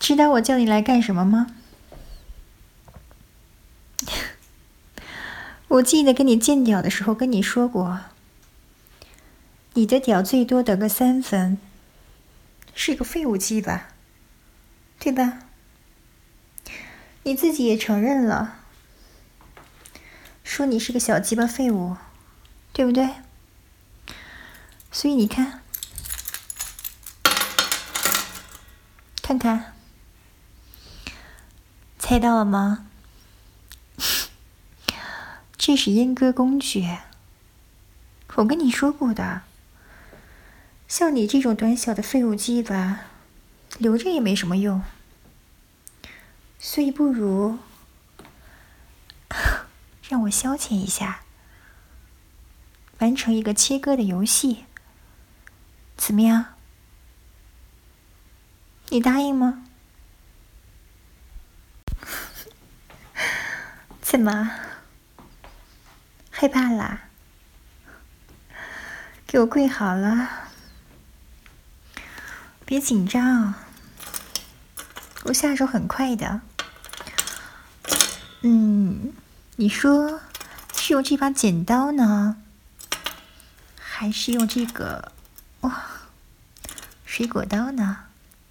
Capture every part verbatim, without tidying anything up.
知道我叫你来干什么吗？我记得跟你见屌的时候跟你说过，你的屌最多得个三分，是个废物鸡吧，对吧？你自己也承认了，说你是个小鸡巴废物，对不对？所以你看，看看，猜到了吗？这是阉割工具，我跟你说过的。像你这种短小的废物鸡巴，留着也没什么用，所以不如让我消遣一下，完成一个切割的游戏，怎么样？你答应吗？怎么？害怕啦？给我跪好了，别紧张，我下手很快的。嗯，你说是用这把剪刀呢，还是用这个哇水果刀呢？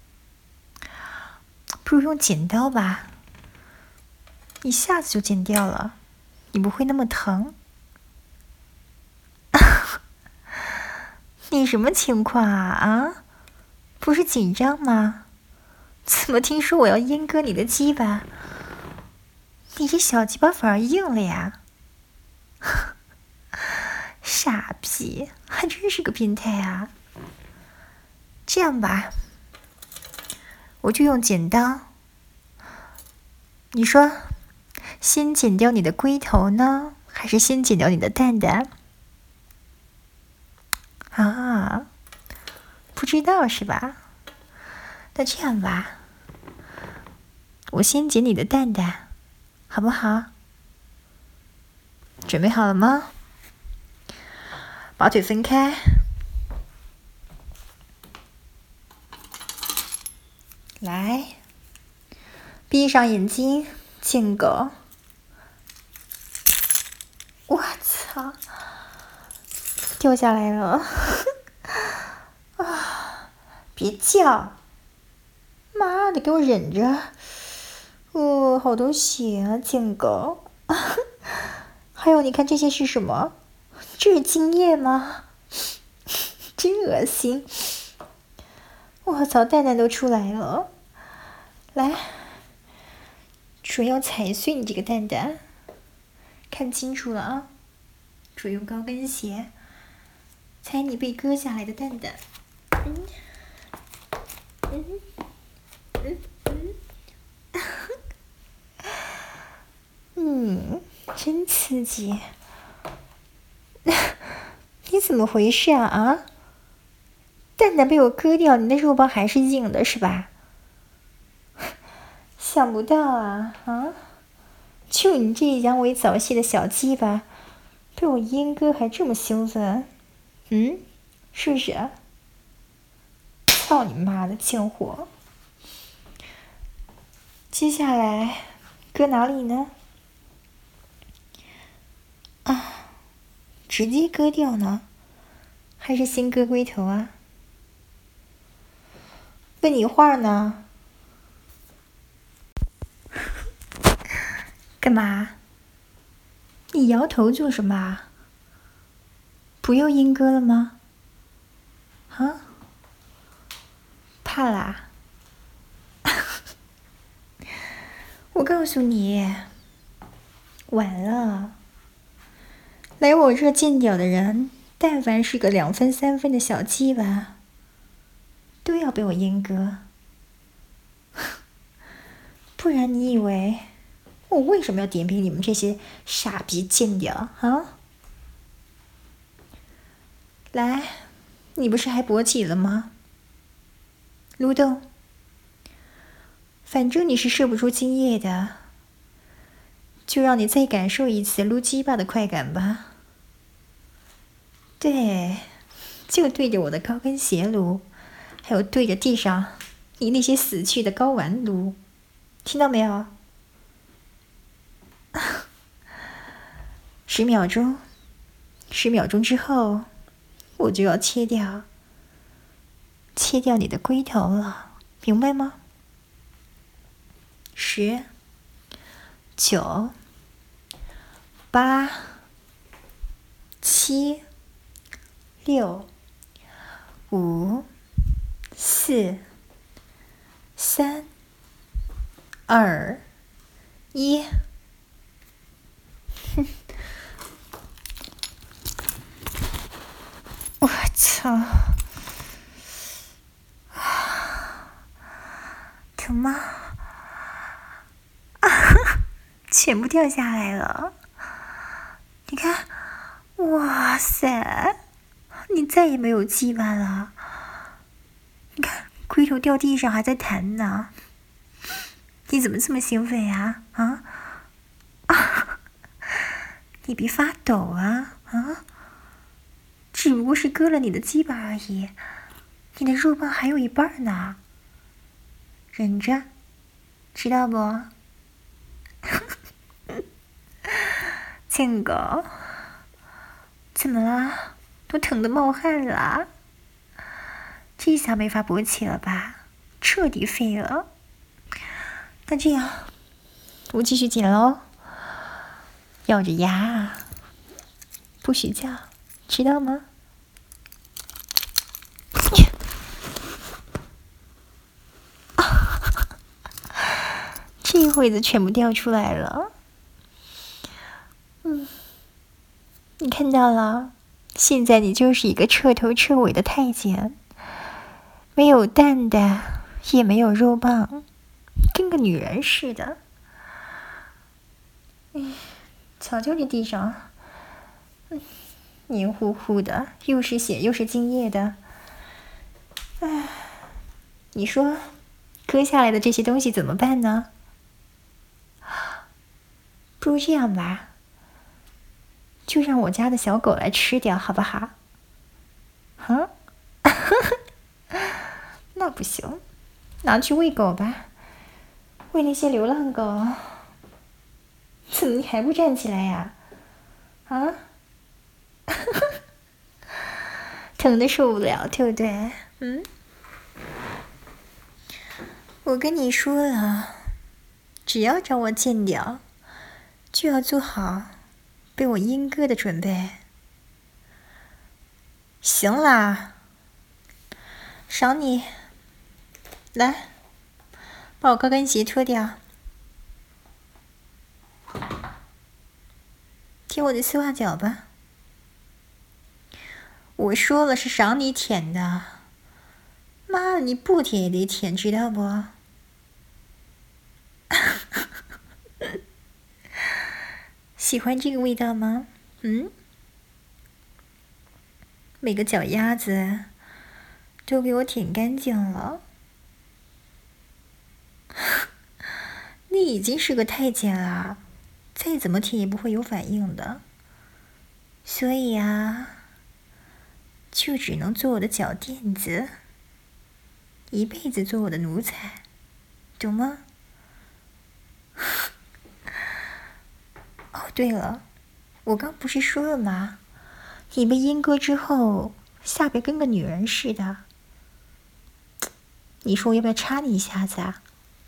不如用剪刀吧，一下子就剪掉了，你不会那么疼。你什么情况啊？啊，不是紧张吗？怎么听说我要阉割你的鸡巴？你这小鸡巴反而硬了呀？傻逼，还真是个变态啊！这样吧，我就用剪刀。你说，先剪掉你的龟头呢，还是先剪掉你的蛋蛋？啊，不知道是吧？那这样吧，我先剪你的蛋蛋，好不好？准备好了吗？把腿分开，来，闭上眼睛，贱狗！我操，掉下来了！啊，别叫！妈的，给我忍着！哦，好多血啊，贱狗！还有，你看这些是什么？这是精液吗？真恶心！我操，蛋蛋都出来了！来，准要踩碎你这个蛋蛋！看清楚了啊！准用高跟鞋踩你被割下来的蛋蛋。嗯嗯嗯嗯，嗯，真刺激！你怎么回事啊？啊？蛋蛋被我割掉，你的肉包还是硬的，是吧？想不到啊啊！就你这阳痿早泄的小鸡巴，被我阉割还这么兴奋，嗯，是不是？操你妈的贱货！接下来割哪里呢？啊，直接割掉呢，还是先割龟头啊？问你话呢？干嘛？你摇头做什么？不要阉割了吗？啊？怕啦？我告诉你，晚了。来我这见屌的人，但凡是个两分三分的小鸡巴，都要被我阉割。不然你以为我为什么要点评你们这些傻逼贱屌啊？来，你不是还勃起了吗？撸豆，反正你是射不出精液的，就让你再感受一次撸鸡巴的快感吧。对，就对着我的高跟鞋撸，还有对着地上你那些死去的睾丸奴，听到没有？十秒钟，十秒钟之后，我就要切掉，切掉你的龟头了，明白吗？十、九、八、七、六、五、四、三、二、一。哼，我操！疼吗？啊，全部掉下来了。你看，哇塞，你再也没有羁绊了。你看，龟头掉地上还在弹呢。你怎么这么兴奋呀？啊啊！你别发抖啊啊！只不过是割了你的鸡巴而已，你的肉棒还有一半呢。忍着，知道不？贱狗，怎么了？都疼得冒汗了。这下没法勃起了吧？彻底废了。那这样，我继续剪喽。咬着牙，不许叫，知道吗？这会子全部掉出来了。嗯，你看到了，现在你就是一个彻头彻尾的太监，没有蛋的，也没有肉棒，跟个女人似的。嗯，瞧瞧这地上，嗯，黏糊糊的，又是血又是精液的。唉，你说，割下来的这些东西怎么办呢？不如这样吧，就让我家的小狗来吃掉，好不好？啊？那不行，拿去喂狗吧，喂那些流浪狗。怎么你还不站起来呀？啊？疼的受不了，对不对？嗯？我跟你说了，只要找我见掉，就要做好被我阉割的准备。行啦，赏你，来，把我高跟鞋脱掉，舔我的丝袜脚吧。我说了是赏你舔的，妈的，你不舔也得舔，知道不？喜欢这个味道吗？嗯？每个脚丫子都给我舔干净了。你已经是个太监了，再怎么舔也不会有反应的。所以啊，就只能做我的脚垫子，一辈子做我的奴才，懂吗？哦，对了，我刚不是说了吗？你被阉割之后，下边跟个女人似的。你说我要不要插你一下子啊？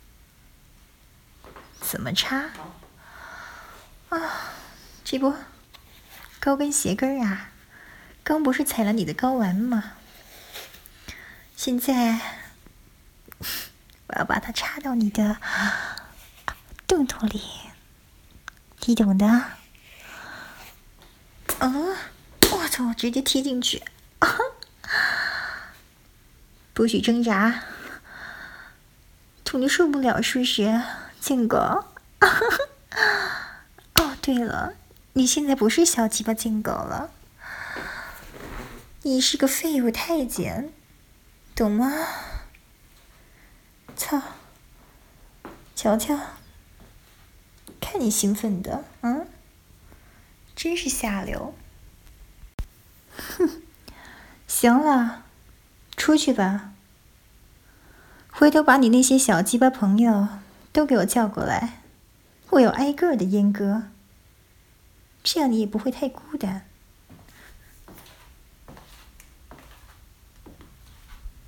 怎么插？啊，这不，高跟鞋跟啊，刚不是踩了你的睾丸吗？现在我要把它插到你的洞洞里，你懂的。嗯，我操！直接踢进去，啊、不许挣扎，痛得受不了是不是，贱狗？哦，对了，你现在不是小鸡巴贱狗了，你是个废物太监，懂吗？操！瞧瞧，看你兴奋的，嗯，真是下流。哼，行了，出去吧。 回头把你那些小鸡巴朋友都给我叫过来，我要挨个的阉割，这样你也不会太孤单。